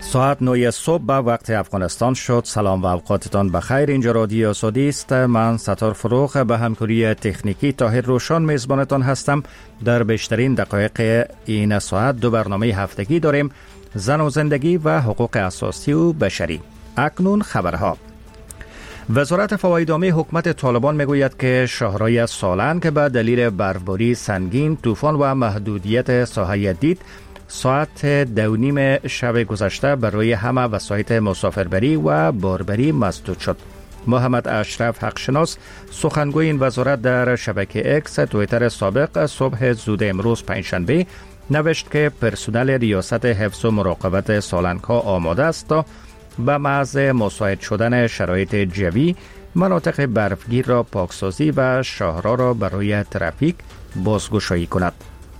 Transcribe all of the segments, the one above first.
ساعت 9 صبح به وقت افغانستان شد. سلام و اوقاتتان بخیر. اینجا رادیو آزادی است. من ستار فروغ به همکاری تکنیکی طاهر روشن میزبانتان هستم. در بیشترین دقایق این ساعت دو برنامه هفتگی داریم: زن و زندگی و حقوق اساسی و بشری. اکنون خبرها. وزارت فواید عامه حکومت طالبان میگوید که شهرهای سالن که به دلیل برفباری سنگین، طوفان و محدودیت ساحه دید ساعت 2:30 شب گذشته برای همه وسایط مسافربری و باربری مسدود شد. محمد اشرف حقشناس سخنگوی این وزارت در شبکه اکس توییتر سابق صبح زود امروز پنجشنبه نوشت که پرسنل ریاست حفظ و مراقبت سالنگ‌ها آماده است تا به محض مساعد شدن شرایط جوی مناطق برفگیر را پاکسازی و شهرها را برای ترافیک بازگشایی کند.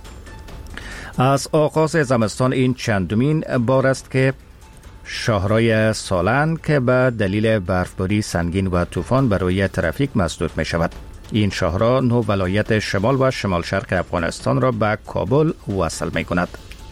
از آغاز زمستان این چندمین بار است که شهرهای سالن که به دلیل برفباری سنگین و طوفان برای ترافیک مسدود می شود. این شهرها 9 ولایت شمال و شمال شرق افغانستان را به کابل وصل می کند.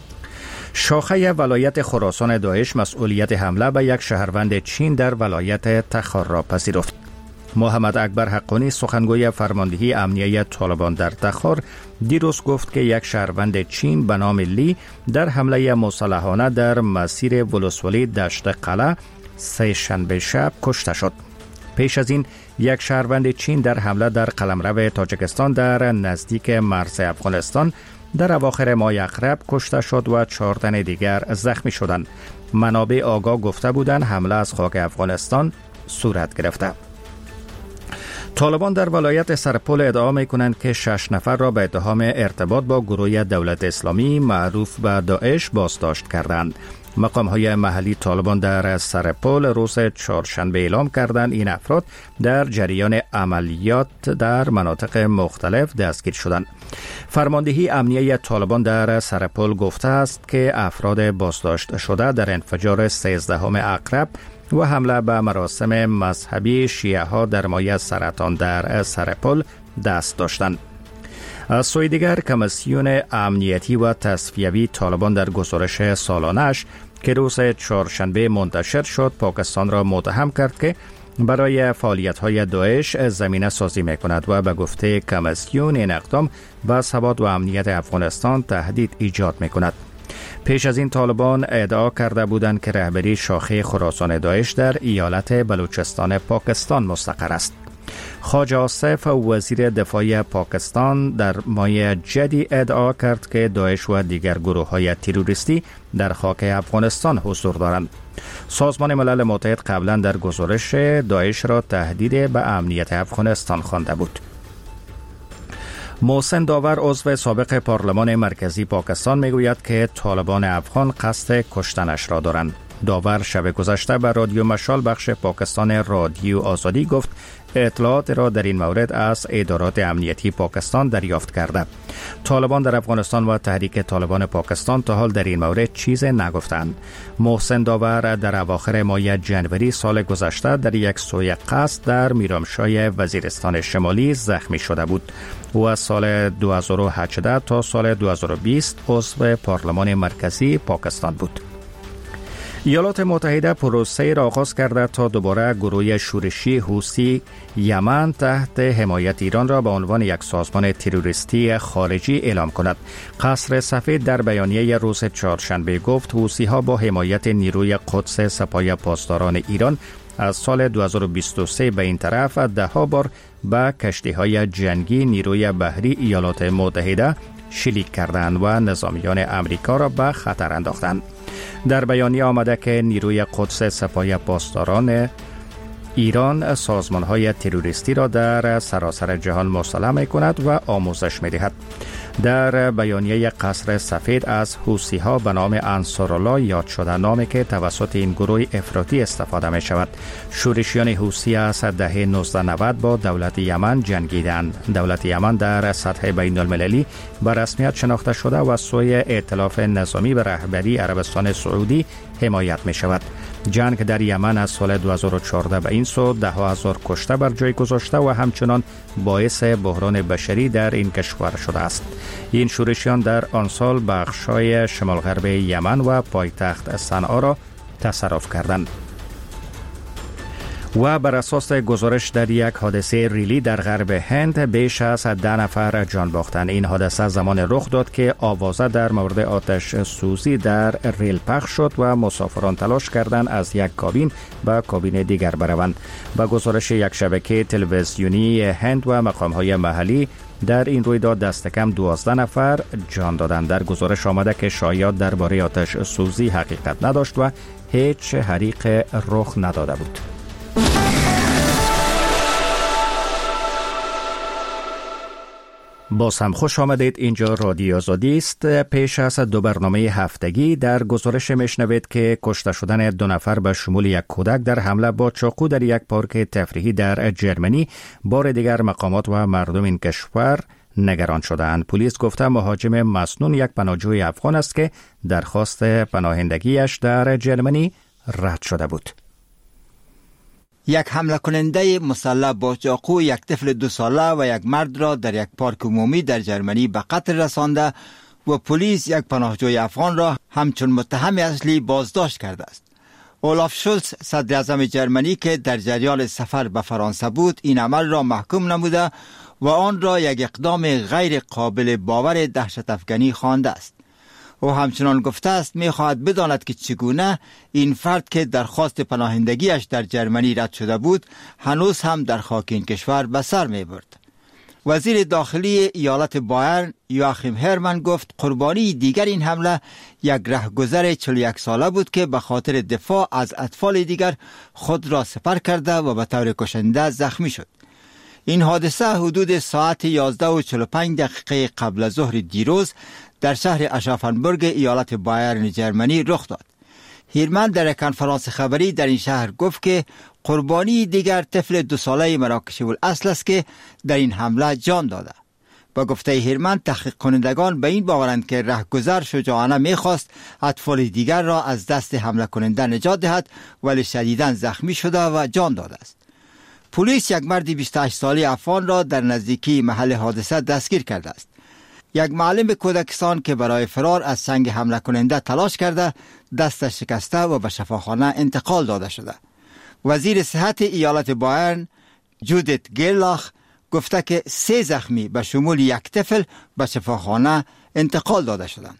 شاخه ولایت خراسان داعش مسئولیت حمله به یک شهروند چین در ولایت تخار را پذیرفت. محمد اکبر حقانی سخنگوی فرماندهی امنیه طالبان در تخار دیروز گفت که یک شهروند چین به نام لی در حمله مسلحانه در مسیر ولسوالی دشت قلعه سه شنبه شب کشته شد. پیش از این یک شهروند چین در حمله در قلمرو تاجیکستان در نزدیک مرز افغانستان در اواخر ماه اقرب کشته شد و 4 تن دیگر زخمی شدند. منابع آگاه گفته بودند حمله از خاک افغانستان صورت گرفته. طالبان در ولایت سرپل ادعا می کنند که 6 نفر را به اتهام ارتباط با گروه دولت اسلامی معروف به داعش بازداشت کردند. مقام‌های محلی طالبان در سرپل روز چهارشنبه اعلام کردند این افراد در جریان عملیات در مناطق مختلف دستگیر شدند. فرماندهی امنیه طالبان در سرپل گفته است که افراد بازداشت شده در انفجار 13 اقرب و حمله به مراسم مذهبی شیعه ها در مایع سرطان در سرپل دست داشتند. از سوی دیگر کمیسیون امنیتی و تصفیوی طالبان در گزارش سالانه‌اش که روز چهارشنبه منتشر شد پاکستان را متهم کرد که برای فعالیت‌های داعش زمینه سازی می‌کند و به گفته کمیسیون این اقدام به ثبات و امنیت افغانستان تهدید ایجاد می‌کند. پیش از این طالبان ادعا کرده بودند که رهبری شاخه خراسان داعش در ایالت بلوچستان پاکستان مستقر است. خواجه آصف وزیر دفاع پاکستان در ماه جدی ادعا کرد که داعش و دیگر گروه‌های تروریستی در خاک افغانستان حضور دارند. سازمان ملل متحد قبلا در گزارش داعش را تهدید به امنیت افغانستان خوانده بود. محسن داور عضو سابق پارلمان مرکزی پاکستان میگوید که طالبان افغان قصد کشتنش را دارند. داور شب گذشته به رادیو مشال بخش پاکستان رادیو آزادی گفت اطلاعات را در این مورد از ادارات امنیتی پاکستان دریافت کرده. طالبان در افغانستان و تحریک طالبان پاکستان تا حال در این مورد چیز نگفتند. محسن داور در اواخر ماه جنوری سال گذشته در یک سوی قصد در میرامشاه وزیرستان شمالی زخمی شده بود. او از سال 2018 تا سال 2020 عضو پارلمان مرکزی پاکستان بود. ایالات متحده پروسه‌ای را آغاز کرده تا دوباره گروه شورشی حوثی یمن تحت حمایت ایران را به عنوان یک سازمان تروریستی خارجی اعلام کند. قصر سفید در بیانیه روز چهارشنبه گفت حوثی‌ها با حمایت نیروی قدس سپاه پاسداران ایران از سال 2023 به این طرف 10 بار به کشتی‌های جنگی نیروی بحری ایالات متحده شلیک کردند و نظامیان امریکا را به خطر انداختند. در بیانیه آمده که نیروی قدس سپاه پاسداران ایران سازمان‌های تروریستی را در سراسر جهان مسلح می‌کند و آموزش می‌دهد. در بیانیه قصر سفید از حوثی‌ها به نام انصارالله یاد شده، نامی که توسط این گروه افراطی استفاده می‌شود. شورشیان حوثی از دهه 1990 با دولت یمن جنگیدند. دولت یمن در سطح بین‌المللی به رسمیت شناخته شده و از سوی ائتلاف نظامی به رهبری عربستان سعودی حمایت می‌شود. جنگ در یمن از سال 2014 به این سو 10,000 کشته بر جای گذاشته و همچنان باعث بحران بشری در این کشور شده است. این شورشیان در آن سال بخشای شمال غرب یمن و پایتخت صنعا را تصرف کردند. و بر اساس گزارش در یک حادثه ریلی در غرب هند بیش از 10 نفر جان باختند. این حادثه زمان رخ داد که آوازه در مورد آتش سوزی در ریل پخش شد و مسافران تلاش کردند از یک کابین به کابین دیگر بروند. با گزارش یک شبکه تلویزیونی هند و مقام‌های محلی در این رویداد دست کم 12 نفر جان دادند. در گزارش آمده که شایعات درباره آتش سوزی حقیقت نداشت و هیچ حریق رخ نداده بود. باز هم خوش آمدید. اینجا رادیو آزادی است. پیش از 2 برنامه هفتگی در گزارش میشنوید که کشته شدن 2 نفر به شمول یک کودک در حمله با چاقو در یک پارک تفریحی در جرمنی بار دیگر مقامات و مردم این کشور نگران شدند. پلیس گفته مهاجم مسنون یک پناهجوی افغان است که درخواست پناهندگیش در جرمنی رد شده بود. یک حمله کننده مسلح با چاقو یک طفل 2 ساله و یک مرد را در یک پارک عمومی در جرمنی به قتل رسانده و پلیس یک پناهجوی افغان را همچون متهم اصلی بازداشت کرده است. اولاف شولز صدر اعظم جرمنی که در جریان سفر به فرانسه بود این عمل را محکوم نموده و آن را یک اقدام غیر قابل باور دهشت افکنی خوانده است. او همچنان گفته است می‌خواهد بداند که چگونه این فرد که درخواست پناهندگیش در جرمنی رد شده بود هنوز هم در خاک این کشور به سر می‌برد. وزیر داخلی ایالت بایرن یواخیم هرمن گفت قربانی دیگر این حمله یک رهگذر 41 ساله بود که به خاطر دفاع از اطفال دیگر خود را سپر کرده و به طور کشنده زخمی شد. این حادثه حدود ساعت 11:45 قبل از ظهر دیروز در شهر اشافنبورگ ایالت بایرن جرمنی رخ داد. هیرمن در کنفرانس خبری در این شهر گفت که قربانی دیگر طفل 2 ساله مراکشی الاصل است که در این حمله جان داده. با گفته هیرمن تحقیق کنندگان به این باورند که رهگذر شجاعانه میخواست اطفال دیگر را از دست حمله کننده نجات دهد ولی شدیداً زخمی شده و جان داده است. پلیس یک مرد 28 ساله افغان را در نزدیکی محل حادثه دستگیر کرده است. یک معلم کودکستان که برای فرار از سنگ حمله کننده تلاش کرده دستش شکسته و به شفاخانه انتقال داده شده. وزیر صحت ایالت بایرن جودیت گیرلاخ گفته که 3 زخمی به شمول یک طفل به شفاخانه انتقال داده شدند.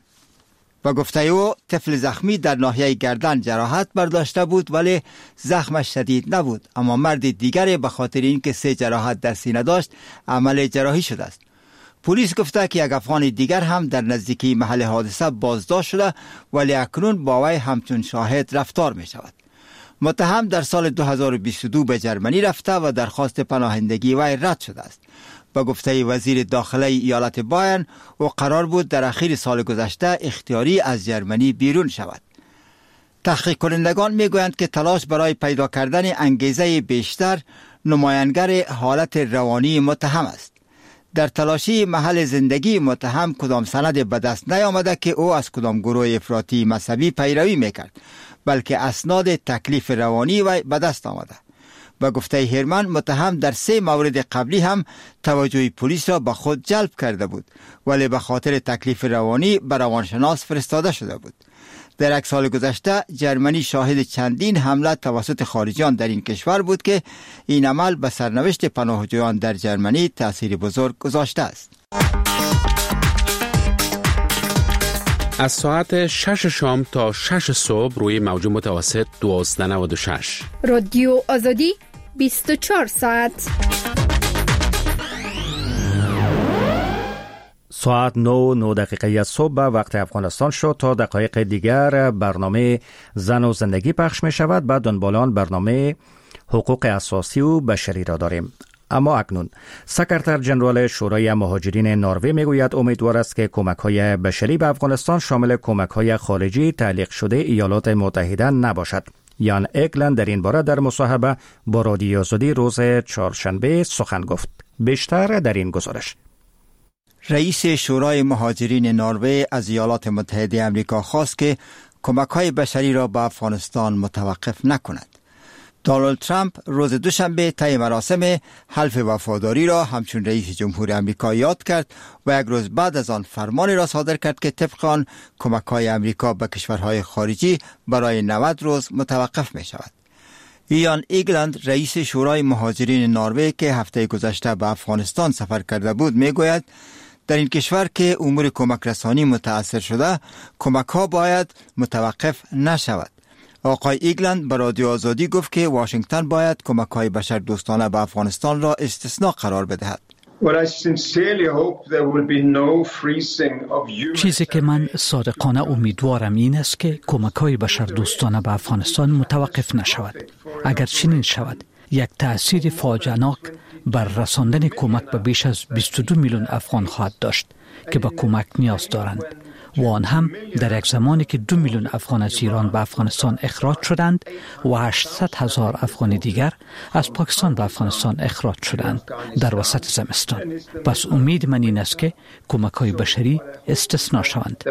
و گفته او طفل زخمی در ناحیه گردن جراحت برداشته بود ولی زخمش شدید نبود، اما مرد دیگری به خاطر اینکه 3 جراحت در سینه داشت عمل جراحی شده است. پلیس گفته که یک افغان دیگر هم در نزدیکی محل حادثه بازداشت شده ولی اکنون با وی همچون شاهد رفتار می شود. متهم در سال 2022 به جرمنی رفته و درخواست پناهندگی وی رد شده است. با گفته وزیر داخلی ایالت بایرن او قرار بود در اخیر سال گذشته اختیاری از جرمنی بیرون شود. تحقیق کنندگان می گویند که تلاش برای پیدا کردن انگیزه بیشتر نمایانگر حالت روانی متهم است. در تلاشی محل زندگی متهم کدام سند به دست نیامده که او از کدام گروه افراطی مذهبی پیروی میکرد، بلکه اسناد تکلیف روانی و به دست آمده. با گفته هیرمن متهم در 3 مورد قبلی هم توجه پلیس را به خود جلب کرده بود ولی به خاطر تکلیف روانی به روانشناس فرستاده شده بود. در 1 سال گذشته جرمنی شاهد چندین حمله توسط خارجیان در این کشور بود که این عمل به سرنوشت پناهجویان در جرمنی تأثیر بزرگ گذاشته است. از ساعت 6 شام تا 6 صبح روی موج متوسط 1296 رادیو آزادی 24 ساعت. ساعت 9:09 صبح به وقت افغانستان شد. تا دقایق دیگر برنامه زن و زندگی پخش می شود. بعد دنبالان برنامه حقوق اساسی و بشری را داریم. اما اکنون سکرتر جنرال شورای مهاجرین نروژ میگوید امیدوار است که کمک‌های بشری به افغانستان شامل کمک‌های خارجی تعلیق شده ایالات متحده نباشد. یان اگلند در این باره در مصاحبه با رادیو آزادی روز چهارشنبه سخن گفت. بیشتر در این گزارش. رئیس شورای مهاجرین نروژ از ایالات متحده آمریکا خواست که کمک‌های بشری را به افغانستان متوقف نکند. دونالد ترامپ روز دوشنبه طی مراسم حلف وفاداری را همچون رئیس جمهور امریکا یاد کرد و یک روز بعد از آن فرمانی را صادر کرد که طبق آن کمک‌های امریکا به کشورهای خارجی برای 90 روز متوقف می شود. ایان ایگلند رئیس شورای مهاجرین نروژ که هفته گذشته به افغانستان سفر کرده بود می گوید در این کشور که امور کمک رسانی متأثر شده کمک‌ها باید متوقف نشود. آقای ایگلند به رادیو آزادی گفت که واشنگتن باید کمک‌های بشردوستانه به افغانستان را استثناء قرار بدهد. چیزی که من صادقانه امیدوارم این است که کمک‌های بشردوستانه به افغانستان متوقف نشود. اگر چنین شود، یک تأثیر فاجعه‌ناک بر رساندن کمک به بیش از 22 میلیون افغان خواهد داشت که به کمک نیاز دارند و آن هم در یک زمانی که 2 میلیون افغان از ایران به افغانستان اخراج شدند و 800,000 افغان دیگر از پاکستان به افغانستان اخراج شدند در وسط زمستان. پس امید من این است که کمک‌های بشری استثناء شوند.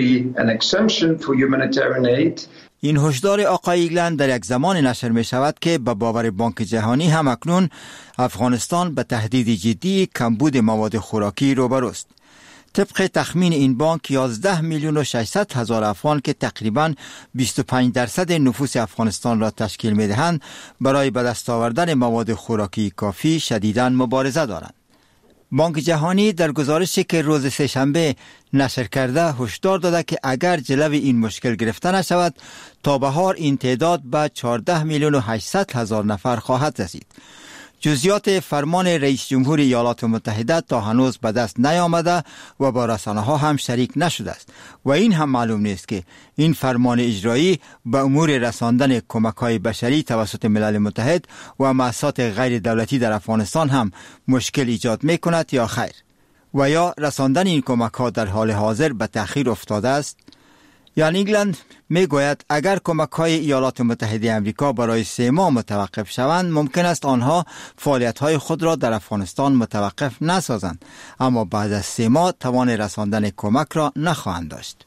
این هشدار آقای ایگلند در یک زمان نشر می شود که به باور بانک جهانی هم اکنون افغانستان به تهدید جدی کمبود مواد خوراکی روبروست. طبق تخمین این بانک 11 میلیون و 600 هزار افغان که تقریباً 25% نفوس افغانستان را تشکیل می دهند برای به دست آوردن مواد خوراکی کافی شدیداً مبارزه دارند. بانک جهانی در گزارشی که روز سه‌شنبه نشر کرده هشدار داده که اگر جلوی این مشکل گرفته نشود تا بهار این تعداد به 14 میلیون و 800 هزار نفر خواهد رسید. جزئیات فرمان رئیس جمهور ایالات متحده تا هنوز به دست نیامده و با رسانه‌ها هم شریک نشده است و این هم معلوم نیست که این فرمان اجرایی به امور رساندن کمک‌های بشری توسط ملل متحد و مؤسسات غیر دولتی در افغانستان هم مشکل ایجاد می‌کند یا خیر، و یا رساندن این کمک‌ها در حال حاضر به تأخیر افتاده است. یان ایگلند می گوید اگر کمک‌های ایالات متحده آمریکا برای 3 ماه متوقف شوند ممکن است آنها فعالیت‌های خود را در افغانستان متوقف نسازند، اما بعد از 3 ماه توان رساندن کمک را نخواهند داشت.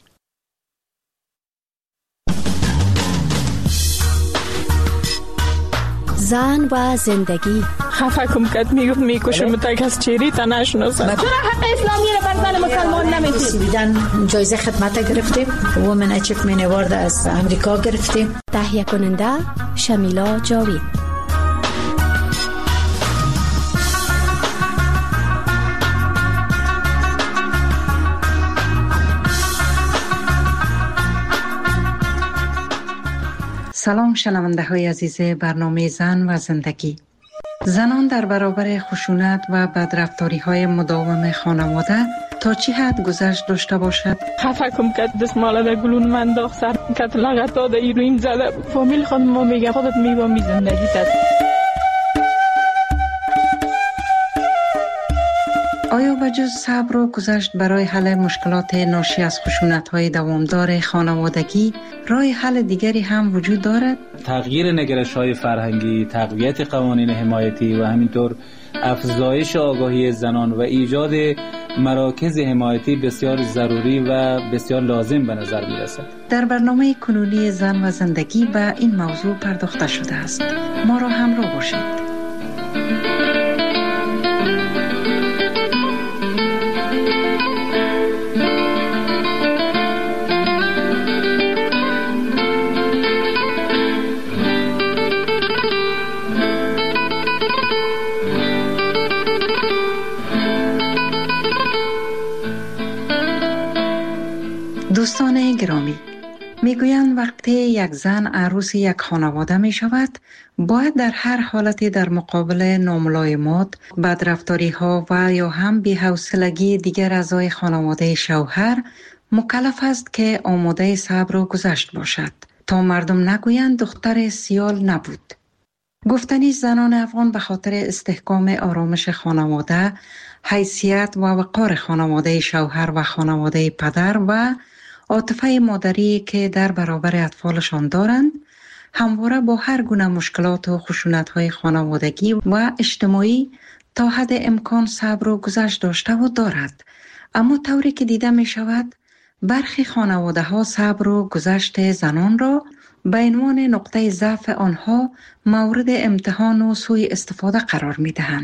زن و زندگی. خفه کم کد میکشم تا کس چیری تا نشناسم. چرا حق اسلامی را بر زن مسلمان نمیدید؟ سویدن جایزه خدمت گرفتیم، وومن اچیومنت اوارد از امریکا گرفتیم. تهیه کننده شمیلا جاوید. سلام شنونده های عزیز برنامه زن و زندگی. زنان در برابر خشونت و بدرفتاری های مداوم خانواده تا چی حد گذشت داشته باشد؟ خفه کم کد دستماله در گلون من داخت سر کد لغت داده ایروین زده فامیل خود ما میگه خودت میبامی زندگی تد. آیا بجز صبر و گذشت برای حل مشکلات ناشی از خشونت‌های دوامدار خانوادگی راه حل دیگری هم وجود دارد؟ تغییر نگرش‌های فرهنگی، تقویت قوانین حمایتی و همینطور افزایش آگاهی زنان و ایجاد مراکز حمایتی بسیار ضروری و بسیار لازم به نظر می‌رسد. در برنامه کنونی زن و زندگی به این موضوع پرداخته شده است. ما را همراه باشید. دوستان گرامی، میگویند وقتی یک زن عروس یک خانواده می شود باید در هر حالتی در مقابل ناملایمات، بدرفتاری ها و یا هم بی‌حوصلگی دیگر اعضای خانواده شوهر مکلف است که آماده صبر و گذشت باشد تا مردم نگویند دختر سیال نبود. گفتنی زنان افغان به خاطر استحکام آرامش خانواده، حیثیت و وقار خانواده شوهر و خانواده پدر و عاطفه مادری که در برابر اطفالشان دارند، همواره با هر گونه مشکلات و خشونت‌های خانوادگی و اجتماعی تا حد امکان صبر و گذشت داشته و دارد. اما طوری که دیده می شود، برخی خانواده ها صبر و گذشت زنان را به عنوان نقطه ضعف آنها مورد امتحان و سوء استفاده قرار می دهند.